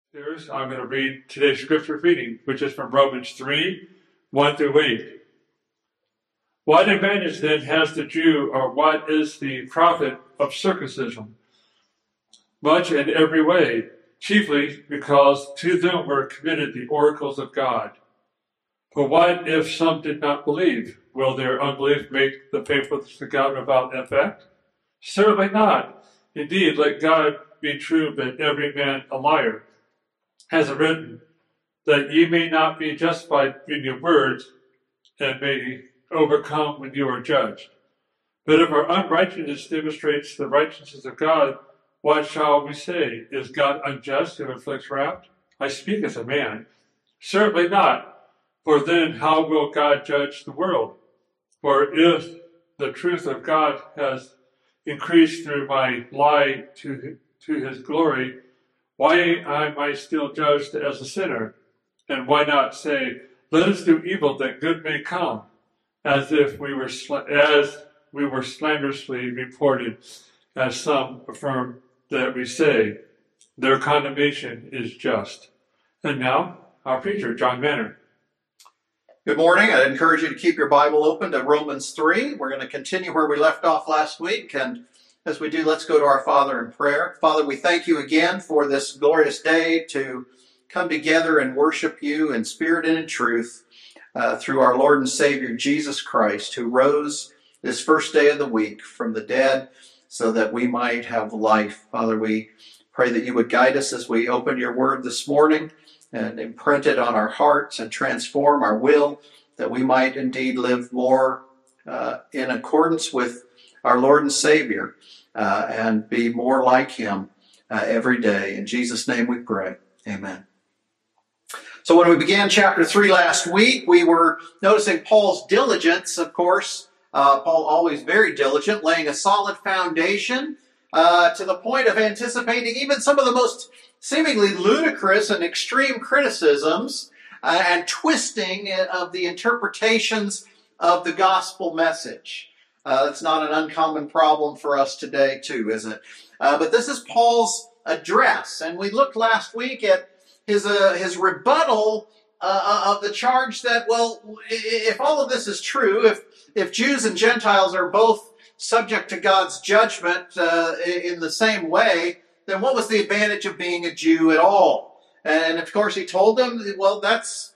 I'm going to read today's scripture reading, which is from Romans 3, 1 through 8. What advantage then has the Jew, or what is the profit of circumcision? Much in every way, chiefly because to them were committed the oracles of God. For what if some did not believe? Will their unbelief make the faithfulness of God without effect? Certainly not. Indeed, let God be true, but every man a liar. Has it written, that ye may not be justified in your words, and may overcome when you are judged. But if our unrighteousness demonstrates the righteousness of God, what shall we say? Is God unjust who inflicts wrath? I speak as a man. Certainly not. For then how will God judge the world? For if the truth of God has increased through my lie to his glory, why am I still judged as a sinner? And why not say, let us do evil that good may come, as we were slanderously reported, as some affirm that we say, their condemnation is just. And now, our preacher, John Manner. Good morning. I encourage you to keep your Bible open to Romans 3. We're going to continue where we left off last week, and as we do, let's go to our Father in prayer. Father, we thank you again for this glorious day to come together and worship you in spirit and in truth through our Lord and Savior Jesus Christ, who rose this first day of the week from the dead so that we might have life. Father, we pray that you would guide us as we open your word this morning and imprint it on our hearts and transform our will, that we might indeed live more in accordance with our Lord and Savior and be more like him every day. In Jesus' name we pray. Amen. So when we began chapter 3 last week, we were noticing Paul's diligence, of course. Paul always very diligent, laying a solid foundation to the point of anticipating even some of the most seemingly ludicrous and extreme criticisms and twisting of the interpretations of the gospel message. That's not an uncommon problem for us today, too, is it? But this is Paul's address, and we looked last week at his rebuttal of the charge that, well, if all of this is true, if Jews and Gentiles are both subject to God's judgment in the same way, then what was the advantage of being a Jew at all? And of course, he told them, well, that's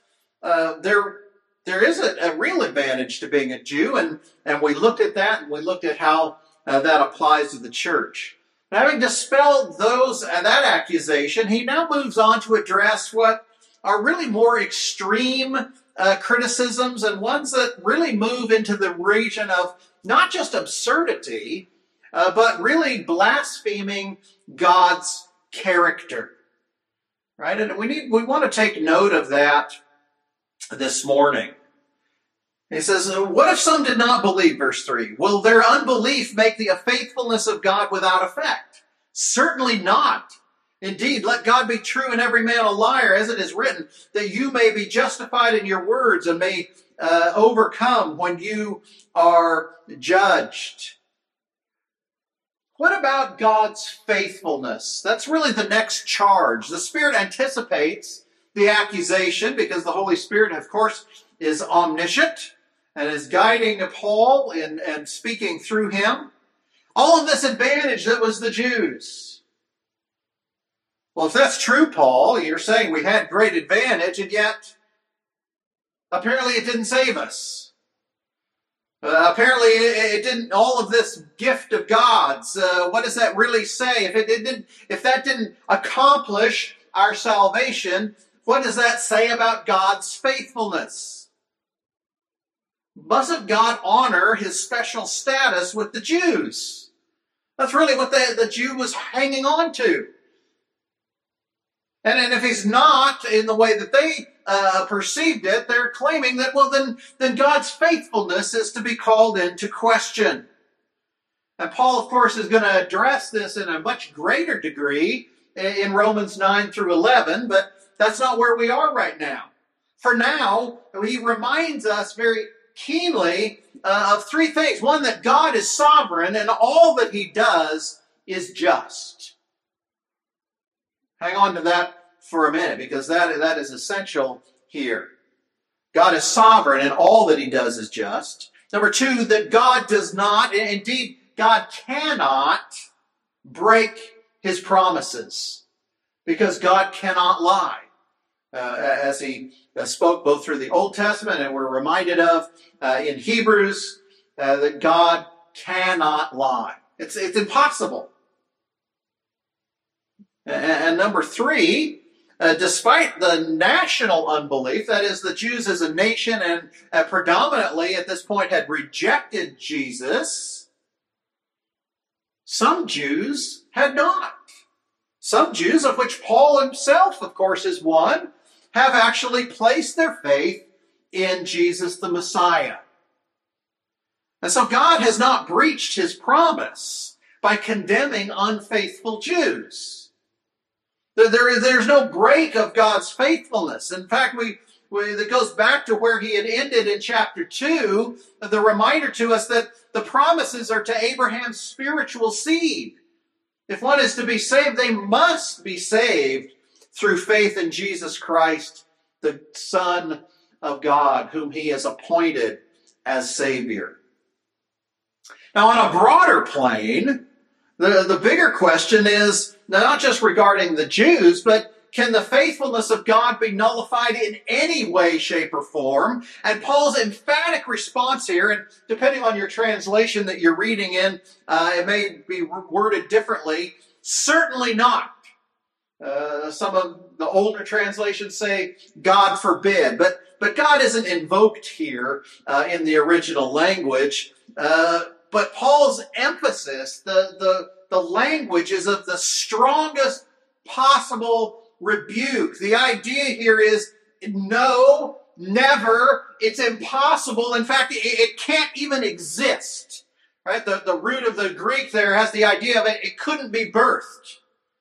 there is a real advantage to being a Jew, and we looked at that, and we looked at how that applies to the church. And having dispelled that accusation, he now moves on to address what are really more extreme criticisms, and ones that really move into the region of not just absurdity, but really blaspheming God's character. Right? And we want to take note of that this morning. He says, what if some did not believe, verse 3? Will their unbelief make the faithfulness of God without effect? Certainly not. Indeed, let God be true and every man a liar, as it is written, that you may be justified in your words and may overcome when you are judged. What about God's faithfulness? That's really the next charge. The Spirit anticipates the accusation because the Holy Spirit, of course, is omniscient and is guiding Paul and speaking through him. All of this advantage that was the Jews. Well, if that's true, Paul, you're saying we had great advantage, and yet apparently it didn't save us. Apparently it didn't. All of this gift of God's. What does that really say? If that didn't accomplish our salvation, what does that say about God's faithfulness? Mustn't God honor his special status with the Jews? That's really what the Jew was hanging on to. And if he's not in the way that they perceived it, they're claiming that, well, then God's faithfulness is to be called into question. And Paul, of course, is going to address this in a much greater degree in Romans 9 through 11, but that's not where we are right now. For now, he reminds us very keenly of three things. One, that God is sovereign and all that he does is just. Hang on to that for a minute, because that is essential here. God is sovereign, and all that he does is just. Number two, that God does not, indeed, God cannot break his promises, because God cannot lie. As he spoke both through the Old Testament, and we're reminded of in Hebrews, that God cannot lie. It's impossible. And number three, despite the national unbelief, that is, the Jews as a nation and predominantly at this point had rejected Jesus, some Jews had not. Some Jews, of which Paul himself, of course, is one, have actually placed their faith in Jesus the Messiah. And so God has not breached his promise by condemning unfaithful Jews. There's no break of God's faithfulness. In fact, that goes back to where he had ended in chapter 2, the reminder to us that the promises are to Abraham's spiritual seed. If one is to be saved, they must be saved through faith in Jesus Christ, the Son of God, whom he has appointed as Savior. Now, on a broader plane, the bigger question is not just regarding the Jews, but can the faithfulness of God be nullified in any way, shape, or form? And Paul's emphatic response here, and depending on your translation that you're reading in, it may be worded differently, certainly not. Some of the older translations say, God forbid. But God isn't invoked here in the original language. But Paul's emphasis, the language is of the strongest possible rebuke. The idea here is no, never, it's impossible. In fact, it can't even exist. Right? The root of the Greek there has the idea of it couldn't be birthed.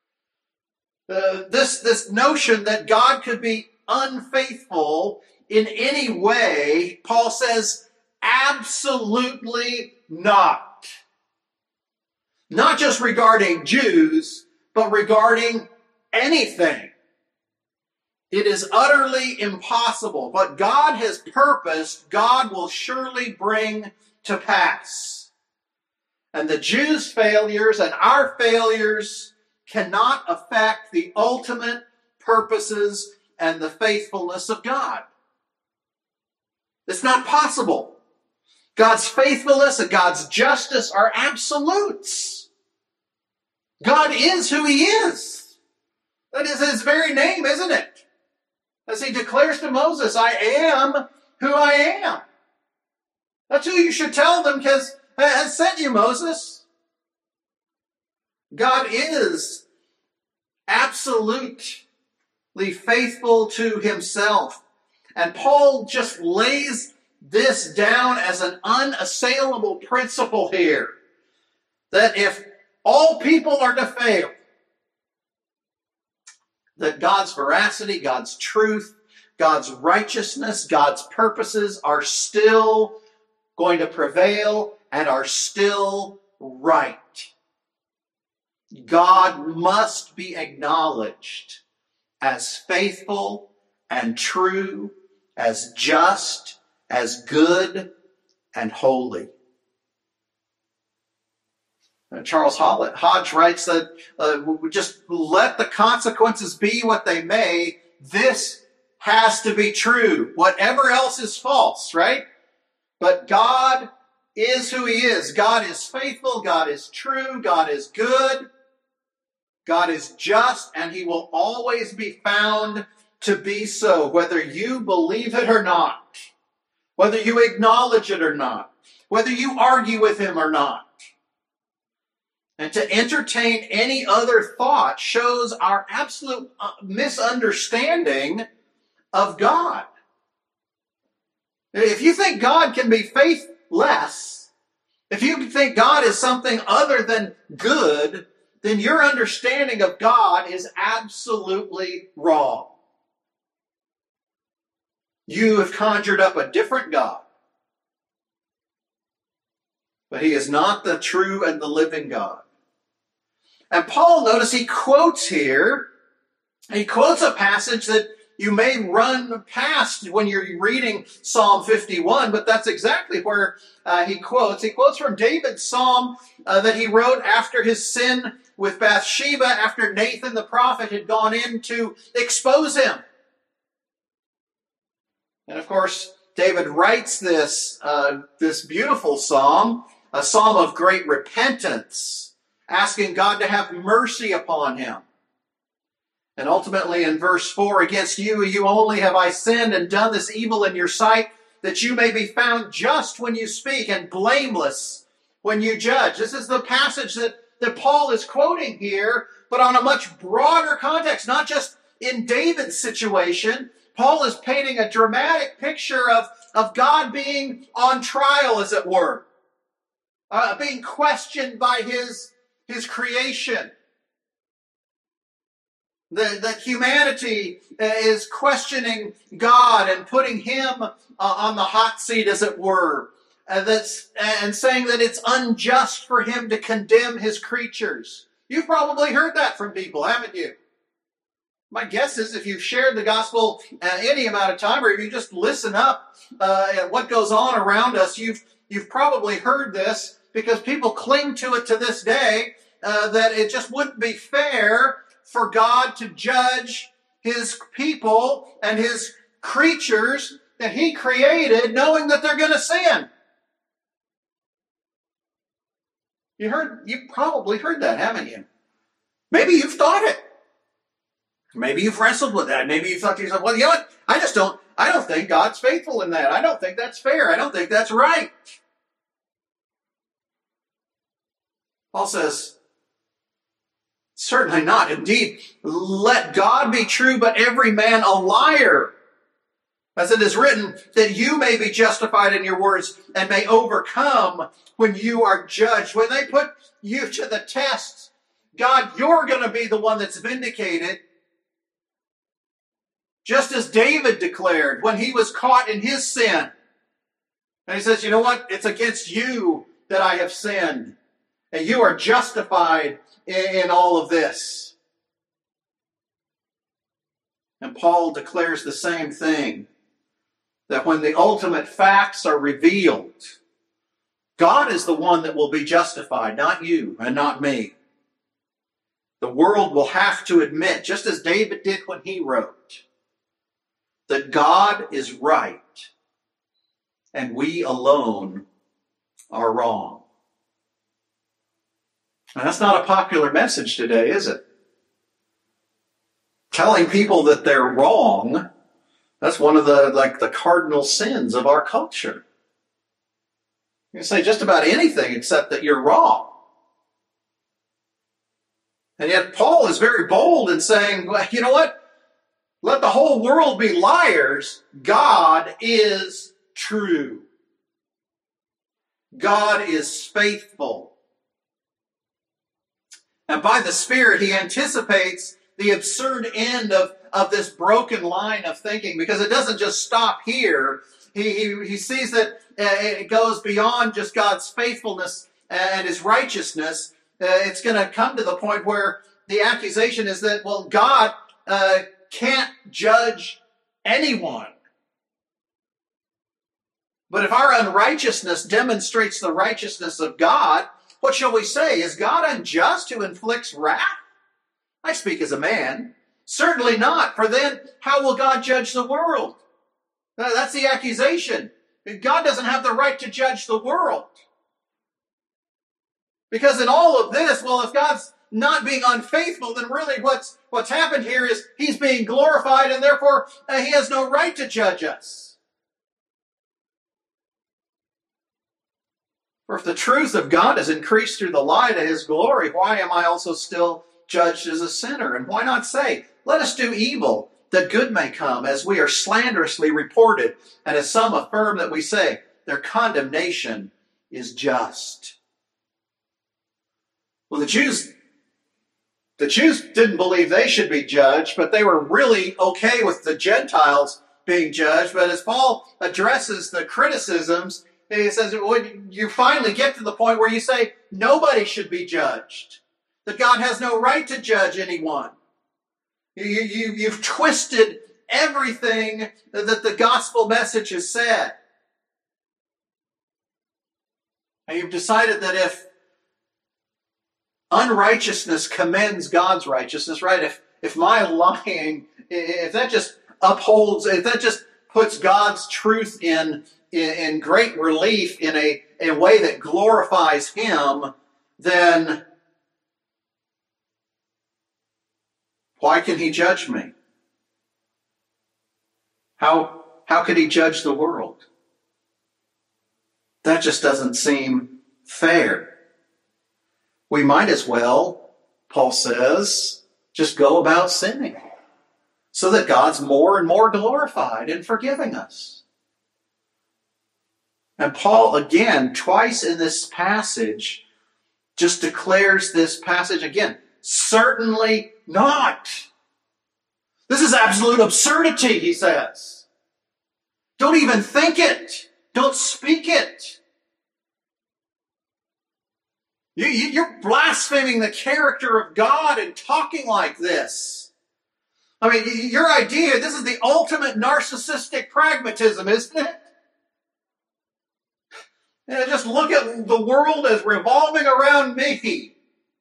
This notion that God could be unfaithful in any way, Paul says, absolutely not. Not just regarding Jews, but regarding anything. It is utterly impossible. What God has purposed, God will surely bring to pass. And the Jews' failures and our failures cannot affect the ultimate purposes and the faithfulness of God. It's not possible. God's faithfulness and God's justice are absolutes. God is who he is. That is his very name, isn't it? As he declares to Moses, I am who I am. That's who you should tell them, because I has sent you, Moses. God is absolutely faithful to himself. And Paul just lays this down as an unassailable principle here. That if all people are to fail, that God's veracity, God's truth, God's righteousness, God's purposes are still going to prevail and are still right. God must be acknowledged as faithful and true, as just, as good and holy. Charles Hodge writes that just let the consequences be what they may, this has to be true. Whatever else is false, right? But God is who he is. God is faithful. God is true. God is good. God is just, and he will always be found to be so, whether you believe it or not, whether you acknowledge it or not, whether you argue with him or not. And to entertain any other thought shows our absolute misunderstanding of God. If you think God can be faithless, if you think God is something other than good, then your understanding of God is absolutely wrong. You have conjured up a different God. But he is not the true and the living God. And Paul, notice he quotes here He quotes a passage that you may run past when you're reading Psalm 51, but that's exactly where he quotes. He quotes from David's psalm that he wrote after his sin with Bathsheba, after Nathan the prophet had gone in to expose him. And of course, David writes this beautiful psalm, a psalm of great repentance, asking God to have mercy upon him. And ultimately in verse 4, against you only have I sinned and done this evil in your sight, that you may be found just when you speak and blameless when you judge. This is the passage that Paul is quoting here, but on a much broader context, not just in David's situation. Paul is painting a dramatic picture of God being on trial, as it were, being questioned by his creation. That humanity is questioning God and putting him on the hot seat, as it were, and saying that it's unjust for him to condemn his creatures. You've probably heard that from people, haven't you? My guess is if you've shared the gospel any amount of time, or if you just listen up at what goes on around us, you've probably heard this, because people cling to it to this day, that it just wouldn't be fair for God to judge his people and his creatures that he created, knowing that they're going to sin. You've probably heard that, haven't you? Maybe you've thought it. Maybe you've wrestled with that. Maybe you've thought to yourself, well, you know what? I don't think God's faithful in that. I don't think that's fair. I don't think that's right. Paul says, certainly not. Indeed, let God be true, but every man a liar. As it is written, that you may be justified in your words and may overcome when you are judged. When they put you to the test, God, you're going to be the one that's vindicated. Just as David declared when he was caught in his sin. And he says, you know what? It's against you that I have sinned. And you are justified in all of this. And Paul declares the same thing. That when the ultimate facts are revealed, God is the one that will be justified, not you and not me. The world will have to admit, just as David did when he wrote, that God is right and we alone are wrong. And that's not a popular message today, is it? Telling people that they're wrong, that's one of the cardinal sins of our culture. You can say just about anything except that you're wrong. And yet Paul is very bold in saying, well, you know what? Let the whole world be liars. God is true. God is faithful. And by the Spirit, he anticipates the absurd end of this broken line of thinking, because it doesn't just stop here. He sees that it goes beyond just God's faithfulness and his righteousness. It's going to come to the point where the accusation is that, well, God can't judge anyone. But if our unrighteousness demonstrates the righteousness of God, what shall we say? Is God unjust who inflicts wrath? I speak as a man. Certainly not, for then how will God judge the world? That's the accusation. God doesn't have the right to judge the world. Because in all of this, well, if God's not being unfaithful, then really what's happened here is he's being glorified, and therefore he has no right to judge us. For if the truth of God is increased through the light of his glory, why am I also still judged as a sinner? And why not say, let us do evil, that good may come, as we are slanderously reported, and as some affirm that we say, their condemnation is just. Well, the Jews didn't believe they should be judged, but they were really okay with the Gentiles being judged. But as Paul addresses the criticisms, he says, when you finally get to the point where you say nobody should be judged, that God has no right to judge anyone. You've twisted everything that the gospel message has said. And you've decided that if unrighteousness commends God's righteousness, right? If my lying, if that just upholds, if that just puts God's truth in great relief in a way that glorifies Him, then why can He judge me? How could He judge the world? That just doesn't seem fair. We might as well, Paul says, just go about sinning so that God's more and more glorified in forgiving us. And Paul, again, twice in this passage, just declares this passage again. Certainly not. This is absolute absurdity, he says. Don't even think it. Don't speak it. You're blaspheming the character of God and talking like this. I mean, your idea, this is the ultimate narcissistic pragmatism, isn't it? Just look at the world as revolving around me.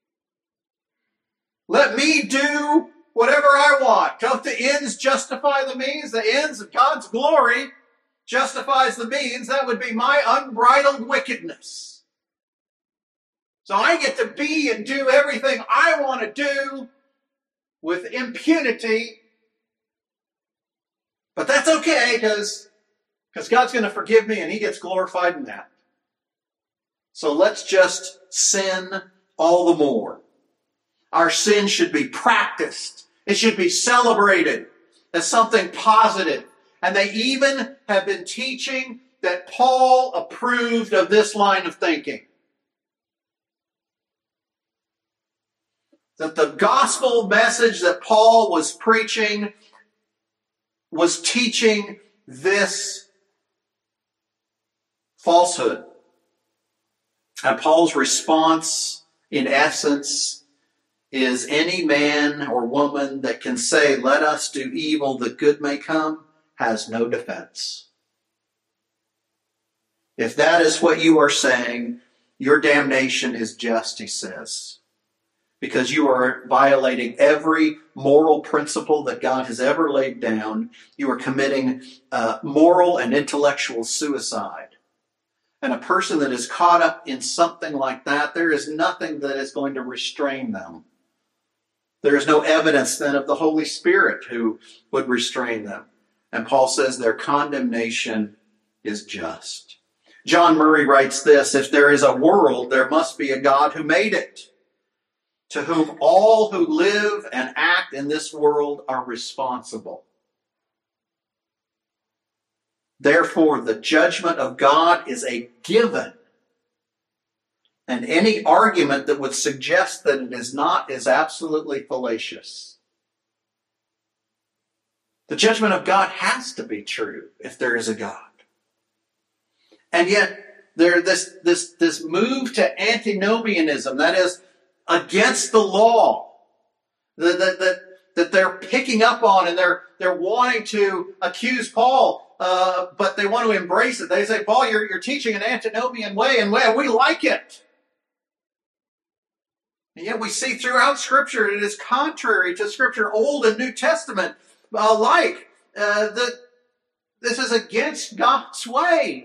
Let me do whatever I want. Don't the ends justify the means? The ends of God's glory justifies the means. That would be my unbridled wickedness. So I get to be and do everything I want to do with impunity. But that's okay because God's going to forgive me and He gets glorified in that. So let's just sin all the more. Our sin should be practiced. It should be celebrated as something positive. And they even have been teaching that Paul approved of this line of thinking. That the gospel message that Paul was preaching was teaching this falsehood. And Paul's response, in essence, is any man or woman that can say, let us do evil that good may come, has no defense. If that is what you are saying, your damnation is just, he says. Because you are violating every moral principle that God has ever laid down. You are committing moral and intellectual suicide. And a person that is caught up in something like that, there is nothing that is going to restrain them. There is no evidence then of the Holy Spirit who would restrain them. And Paul says their condemnation is just. John Murray writes this, if there is a world, there must be a God who made it, to whom all who live and act in this world are responsible. Therefore, the judgment of God is a given. And any argument that would suggest that it is not is absolutely fallacious. The judgment of God has to be true if there is a God. And yet, this move to antinomianism, that is, against the law, that they're picking up on, and they're wanting to accuse Paul, but they want to embrace it. They say, Paul, you're teaching an antinomian way, and we like it. And yet we see throughout Scripture it is contrary to Scripture, Old and New Testament alike, that this is against God's way.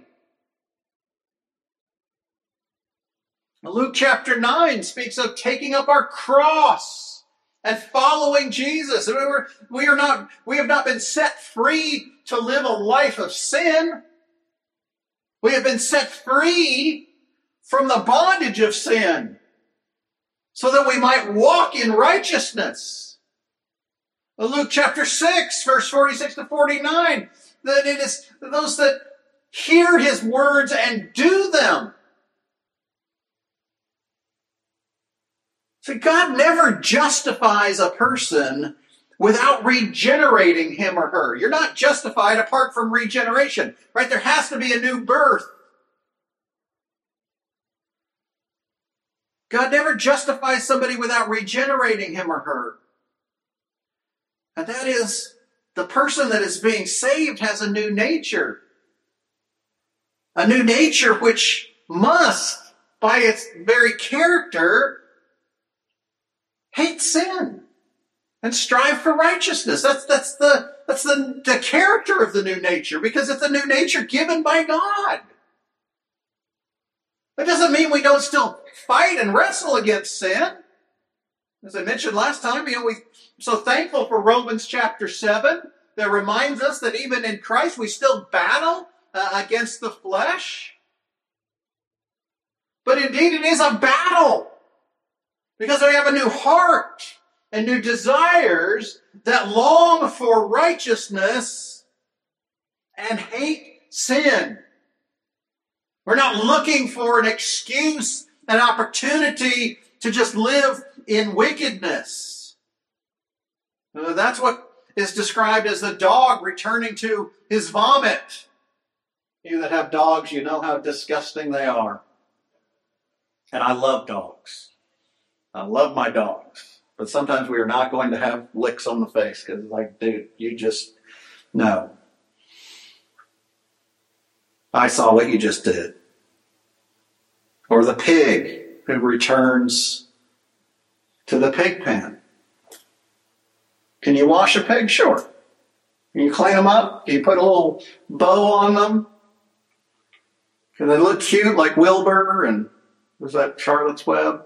Luke chapter 9 speaks of taking up our cross and following Jesus. We have not been set free to live a life of sin. We have been set free from the bondage of sin so that we might walk in righteousness. Luke chapter 6, verse 46 to 49, that it is those that hear His words and do them. So God never justifies a person without regenerating him or her. You're not justified apart from regeneration, right? There has to be a new birth. God never justifies somebody without regenerating him or her. And that is, the person that is being saved has a new nature. A new nature which must, by its very character, hate sin and strive for righteousness. That's the character of the new nature, because it's a new nature given by God. That doesn't mean we don't still fight and wrestle against sin. As I mentioned last time, we're so thankful for Romans chapter 7 that reminds us that even in Christ we still battle against the flesh. But indeed it is a battle, because we have a new heart and new desires that long for righteousness and hate sin. We're not looking for an excuse, an opportunity to just live in wickedness. That's what is described as the dog returning to his vomit. You that have dogs, you know how disgusting they are. And I love dogs. I love my dogs. But sometimes we are not going to have licks on the face, because like, dude, you just, no. I saw what you just did. Or the pig who returns to the pig pen. Can you wash a pig? Sure. Can you clean them up? Can you put a little bow on them? Can they look cute like Wilbur and was that Charlotte's Web?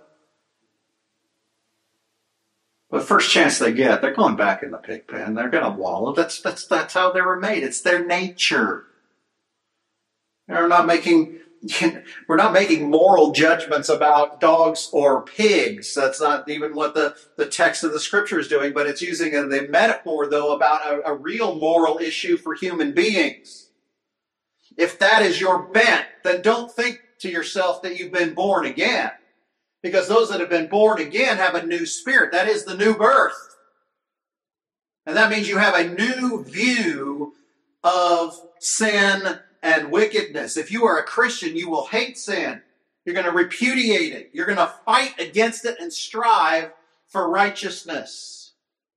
But the first chance they get, they're going back in the pig pen. They're going to wallow. That's how they were made. It's their nature. We're not making moral judgments about dogs or pigs. That's not even what the text of the scripture is doing, but it's using the metaphor, though, about a real moral issue for human beings. If that is your bent, then don't think to yourself that you've been born again. Because those that have been born again have a new spirit. That is the new birth. And that means you have a new view of sin and wickedness. If you are a Christian, you will hate sin. You're going to repudiate it. You're going to fight against it and strive for righteousness.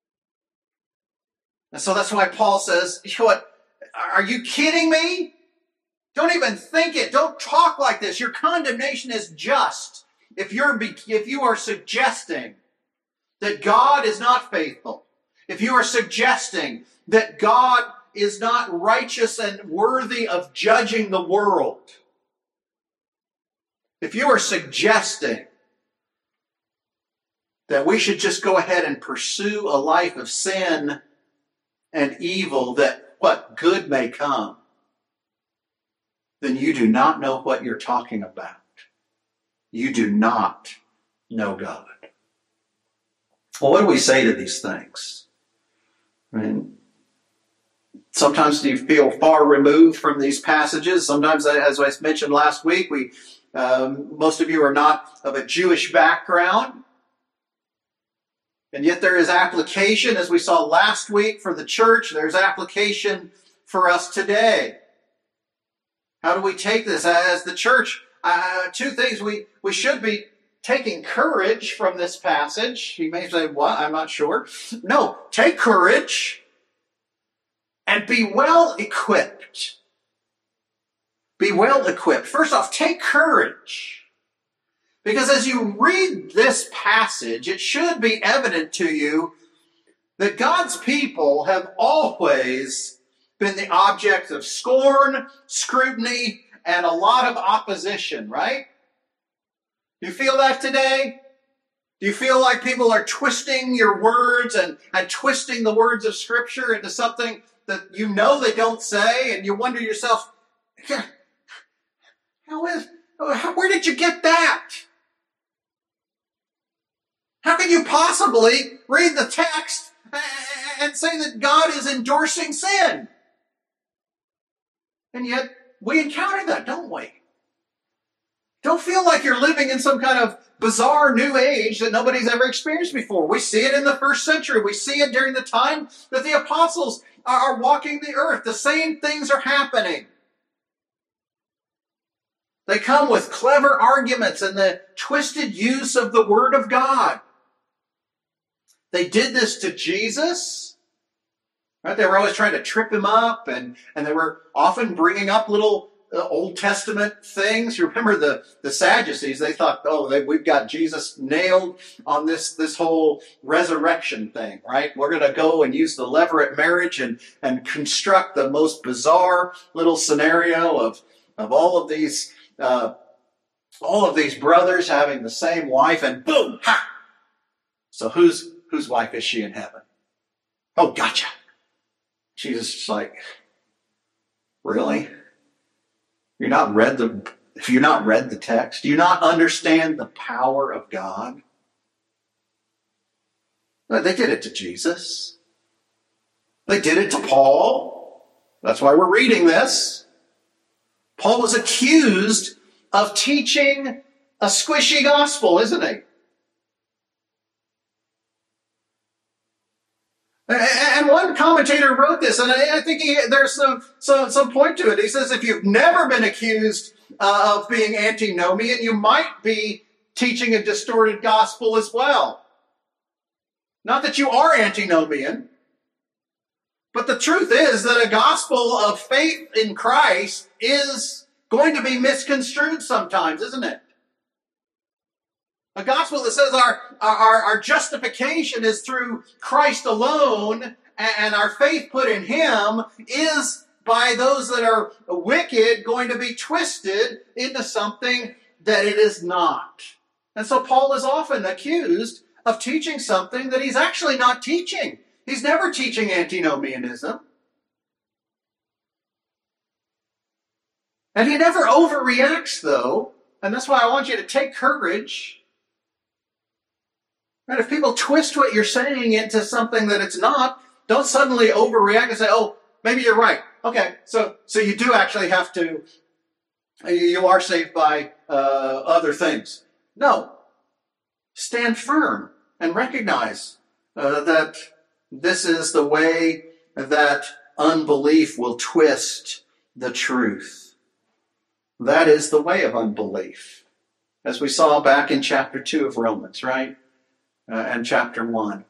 And so that's why Paul says, you know what? Are you kidding me? Don't even think it. Don't talk like this. Your condemnation is just. If you are suggesting that God is not faithful, if you are suggesting that God is not righteous and worthy of judging the world, if you are suggesting that we should just go ahead and pursue a life of sin and evil, that what good may come, then you do not know what you're talking about. You do not know God. Well, what do we say to these things? I mean, sometimes you feel far removed from these passages. Sometimes, as I mentioned last week, most of you are not of a Jewish background. And yet there is application, as we saw last week for the church. There's application for us today. How do we take this as the church? Two things. We should be taking courage from this passage. You may say, what? I'm not sure. No, take courage and be well equipped. Be well equipped. First off, take courage. Because as you read this passage, it should be evident to you that God's people have always been the object of scorn, scrutiny, and a lot of opposition, right? Do you feel that today? Do you feel like people are twisting your words and twisting the words of Scripture into something that you know they don't say, and you wonder to yourself, where did you get that? How can you possibly read the text and say that God is endorsing sin? And yet, we encounter that, don't we? Don't feel like you're living in some kind of bizarre new age that nobody's ever experienced before. We see it in the first century. We see it during the time that the apostles are walking the earth. The same things are happening. They come with clever arguments and the twisted use of the Word of God. They did this to Jesus. Right? They were always trying to trip him up, and they were often bringing up little Old Testament things. You remember the Sadducees? They thought, we've got Jesus nailed on this whole resurrection thing, right? We're going to go and use the levirate marriage and construct the most bizarre little scenario of all of these brothers having the same wife, and boom, ha! So whose wife is she in heaven? Oh, gotcha. Jesus is like, really? If you're not read the text, do you not understand the power of God? They did it to Jesus. They did it to Paul. That's why we're reading this. Paul was accused of teaching a squishy gospel, isn't he? And one commentator wrote this, and I think there's some point to it. He says, if you've never been accused of being antinomian, you might be teaching a distorted gospel as well. Not that you are antinomian, but the truth is that a gospel of faith in Christ is going to be misconstrued sometimes, isn't it? A gospel that says our justification is through Christ alone, and our faith put in Him is, by those that are wicked, going to be twisted into something that it is not. And so Paul is often accused of teaching something that he's actually not teaching. He's never teaching antinomianism. And he never overreacts, though. And that's why I want you to take courage. Right? If people twist what you're saying into something that it's not, don't suddenly overreact and say, oh, maybe you're right. Okay, so you do actually have to, you are saved by other things. No. Stand firm and recognize that this is the way that unbelief will twist the truth. That is the way of unbelief. As we saw back in chapter 2 of Romans, right? And chapter 1.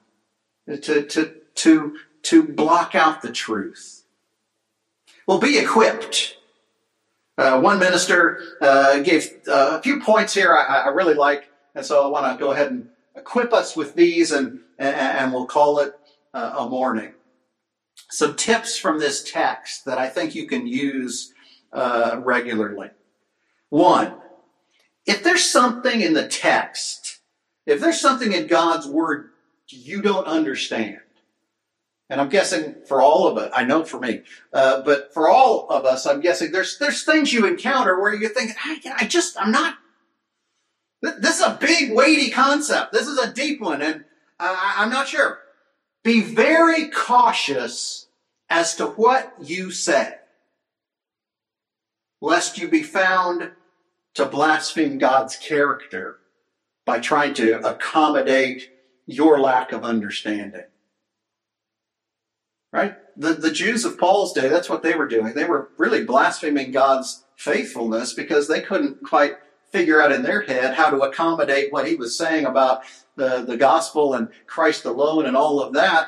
To block out the truth. Well, be equipped. One minister gave a few points here I really like, and so I want to go ahead and equip us with these, and we'll call it a morning. Some tips from this text that I think you can use regularly. One, if there's something in the text, if there's something in God's Word you don't understand, and I'm guessing for all of us, I know for me, but for all of us, I'm guessing there's things you encounter where you think, I'm not, this is a big, weighty concept. This is a deep one, and I'm not sure. Be very cautious as to what you say, lest you be found to blaspheme God's character by trying to accommodate your lack of understanding. Right? The Jews of Paul's day, that's what they were doing. They were really blaspheming God's faithfulness because they couldn't quite figure out in their head how to accommodate what he was saying about the gospel and Christ alone and all of that.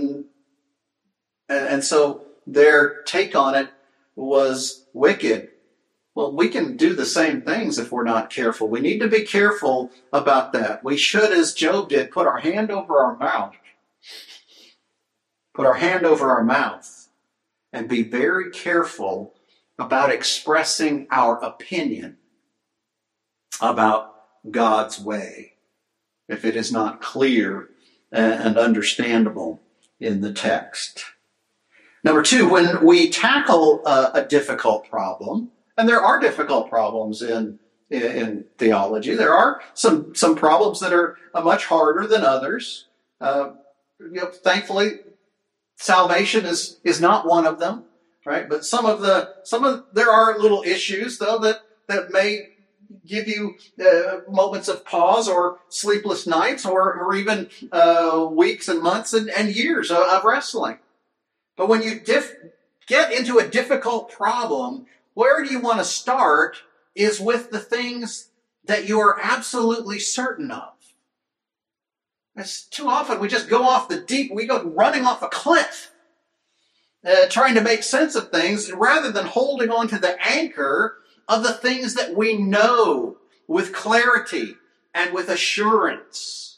And so their take on it was wicked. Well, we can do the same things if we're not careful. We need to be careful about that. We should, as Job did, put our hand over our mouth. Put our hand over our mouth and be very careful about expressing our opinion about God's way if it is not clear and understandable in the text. Number two, when we tackle a difficult problem, and there are difficult problems in theology, there are some problems that are much harder than others. Thankfully, salvation is not one of them, right? But there are little issues though that may give you moments of pause or sleepless nights or even weeks and months and years of wrestling. But when you get into a difficult problem, where do you want to start is with the things that you are absolutely certain of. It's too often we just go off we go running off a cliff. trying to make sense of things rather than holding on to the anchor of the things that we know with clarity and with assurance.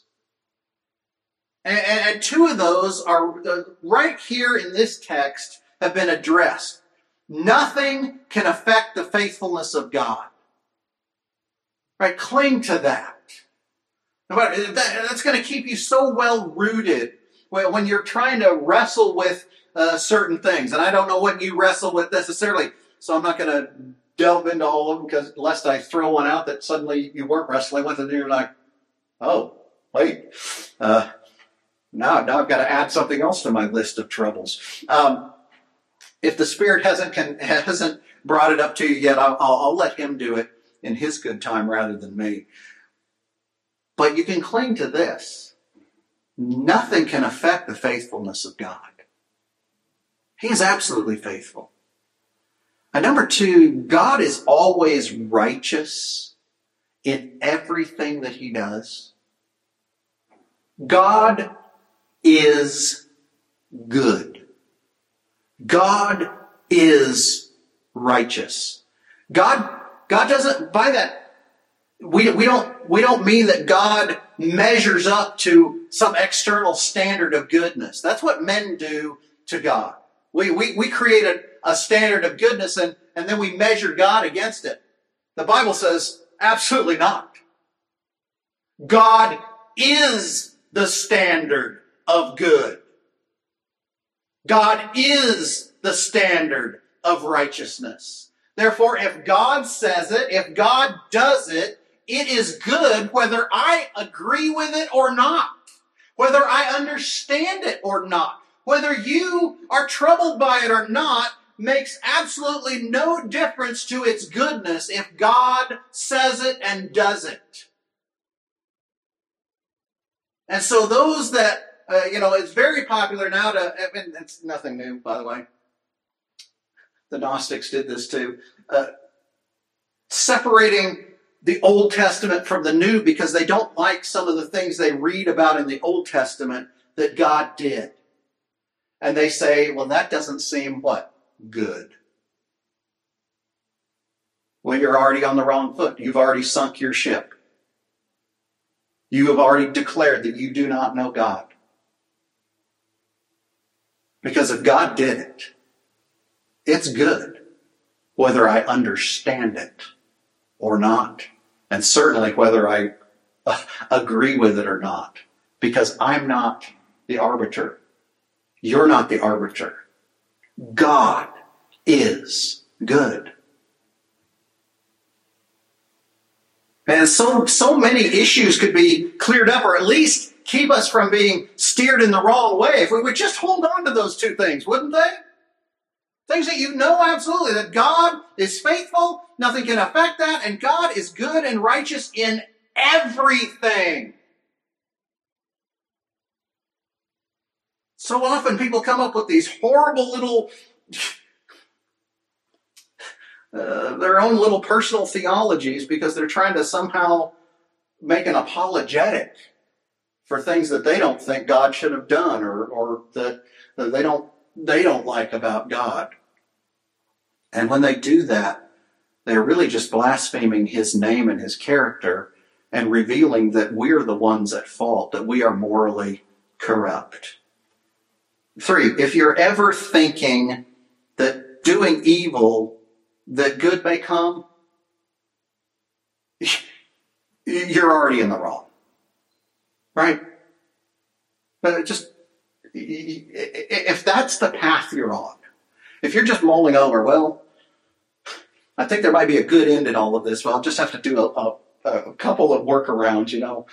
And two of those are right here in this text have been addressed. Nothing can affect the faithfulness of God. Right? Cling to that. That's going to keep you so well rooted when you're trying to wrestle with certain things. And I don't know what you wrestle with necessarily, so I'm not going to delve into all of them, because lest I throw one out that suddenly you weren't wrestling with, and you're like, oh, wait, now I've got to add something else to my list of troubles. If the Spirit hasn't brought it up to you yet, I'll let Him do it in His good time rather than me. But you can cling to this. Nothing can affect the faithfulness of God. He is absolutely faithful. And number two, God is always righteous in everything that He does. God is good. God is righteous. God doesn't, by that, we don't mean that God measures up to some external standard of goodness. That's what men do to God. We create a standard of goodness and then we measure God against it. The Bible says absolutely not. God is the standard of good. God is the standard of righteousness. Therefore, if God says it, if God does it, it is good whether I agree with it or not, whether I understand it or not, whether you are troubled by it or not, makes absolutely no difference to its goodness if God says it and does it. And so those that, it's very popular now it's nothing new, by the way. The Gnostics did this too. Separating the Old Testament from the New because they don't like some of the things they read about in the Old Testament that God did. And they say, well, that doesn't seem what? Good. Well, you're already on the wrong foot. You've already sunk your ship. You have already declared that you do not know God. Because if God did it, it's good, whether I understand it or not. And certainly whether I agree with it or not. Because I'm not the arbiter. You're not the arbiter. God is good. And so many issues could be cleared up, or at least keep us from being steered in the wrong way if we would just hold on to those two things, wouldn't they? Things that you know absolutely, that God is faithful, nothing can affect that, and God is good and righteous in everything. So often people come up with these horrible little, their own little personal theologies because they're trying to somehow make an apologetic for things that they don't think God should have done or that they don't like about God. And when they do that, they're really just blaspheming His name and His character and revealing that we're the ones at fault, that we are morally corrupt. 3, if you're ever thinking that doing evil, that good may come, you're already in the wrong. Right? But if that's the path you're on, if you're just mulling over, well, I think there might be a good end in all of this, but I'll just have to do a couple of workarounds,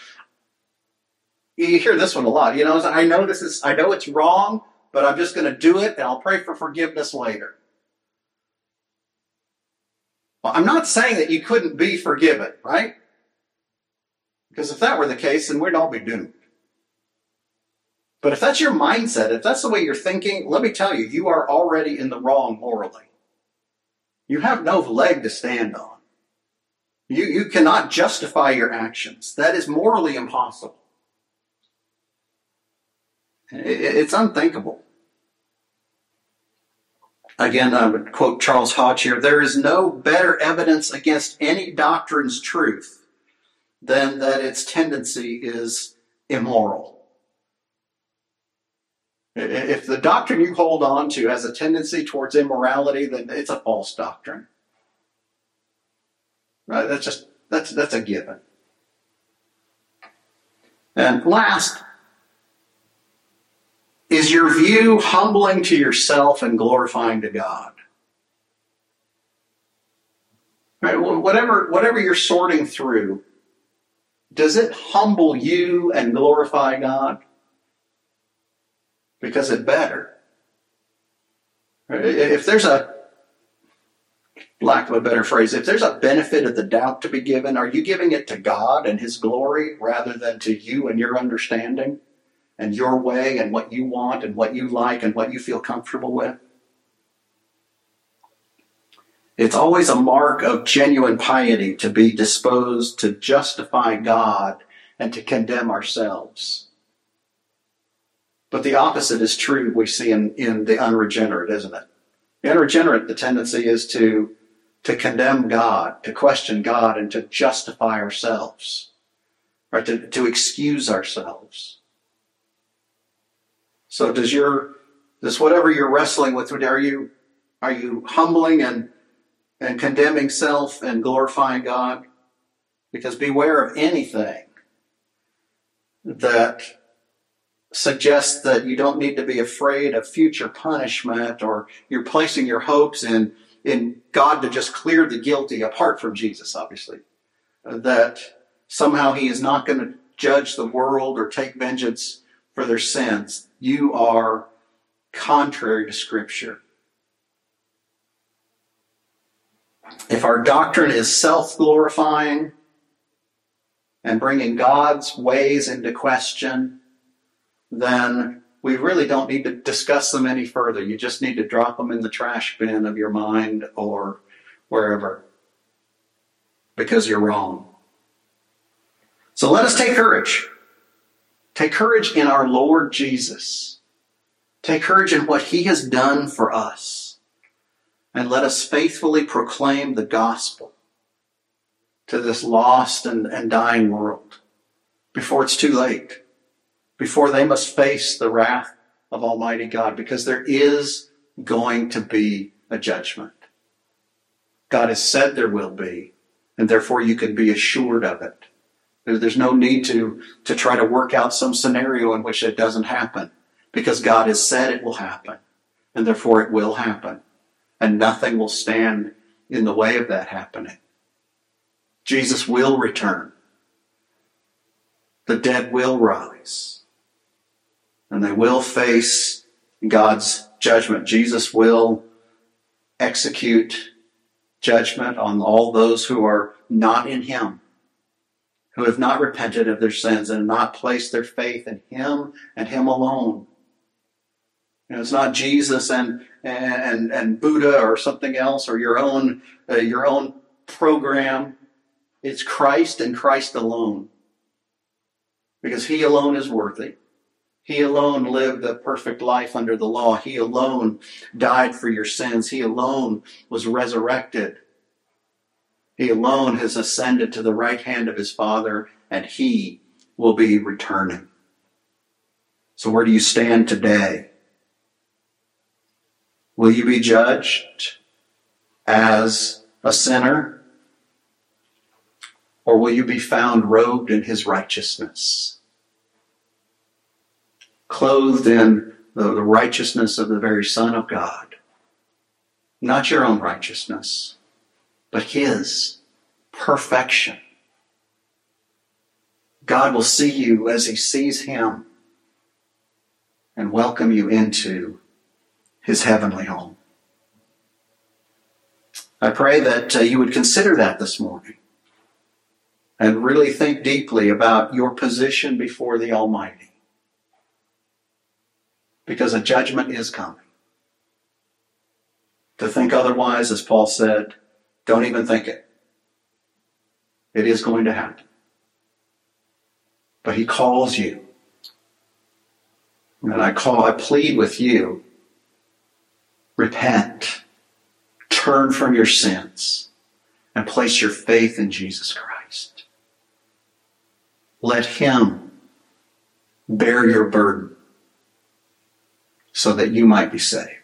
You hear this one a lot, I know it's wrong, but I'm just going to do it and I'll pray for forgiveness later. Well, I'm not saying that you couldn't be forgiven, right? Because if that were the case, then we'd all be doomed. But if that's your mindset, if that's the way you're thinking, let me tell you, you are already in the wrong morally. You have no leg to stand on. You cannot justify your actions. That is morally impossible. It's unthinkable. Again, I would quote Charles Hodge here, there is no better evidence against any doctrine's truth than that its tendency is immoral. If the doctrine you hold on to has a tendency towards immorality, then it's a false doctrine. Right? That's a given. And last, is your view humbling to yourself and glorifying to God? Right? Whatever you're sorting through, does it humble you and glorify God? Because it better. If there's lack of a better phrase, if there's a benefit of the doubt to be given, are you giving it to God and His glory rather than to you and your understanding and your way and what you want and what you like and what you feel comfortable with? It's always a mark of genuine piety to be disposed to justify God and to condemn ourselves. But the opposite is true we see in the unregenerate, isn't it? The unregenerate, the tendency is to condemn God, to question God, and to justify ourselves, or to excuse ourselves. So does whatever you're wrestling with, are you humbling and condemning self and glorifying God? Because beware of anything that suggests that you don't need to be afraid of future punishment, or you're placing your hopes in God to just clear the guilty apart from Jesus, obviously. That somehow He is not going to judge the world or take vengeance for their sins. You are contrary to Scripture. If our doctrine is self-glorifying and bringing God's ways into question, then we really don't need to discuss them any further. You just need to drop them in the trash bin of your mind or wherever, because you're wrong. So let us take courage. Take courage in our Lord Jesus. Take courage in what He has done for us. And let us faithfully proclaim the gospel to this lost and dying world before it's too late. Before they must face the wrath of Almighty God, because there is going to be a judgment. God has said there will be, and therefore you can be assured of it. There's no need to try to work out some scenario in which it doesn't happen, because God has said it will happen, and therefore it will happen, and nothing will stand in the way of that happening. Jesus will return. The dead will rise. And they will face God's judgment. Jesus will execute judgment on all those who are not in Him, who have not repented of their sins and not placed their faith in Him and Him alone. It's not Jesus and Buddha or something else or your own program. It's Christ and Christ alone, because He alone is worthy. He alone lived a perfect life under the law. He alone died for your sins. He alone was resurrected. He alone has ascended to the right hand of His Father, and He will be returning. So where do you stand today? Will you be judged as a sinner? Or will you be found robed in His righteousness? Clothed in the righteousness of the very Son of God. Not your own righteousness, but His perfection. God will see you as He sees Him and welcome you into His heavenly home. I pray that you would consider that this morning and really think deeply about your position before the Almighty. Because a judgment is coming. To think otherwise, as Paul said, don't even think it. It is going to happen. But He calls you. And I plead with you repent, turn from your sins, and place your faith in Jesus Christ. Let him bear your burden so that you might be saved.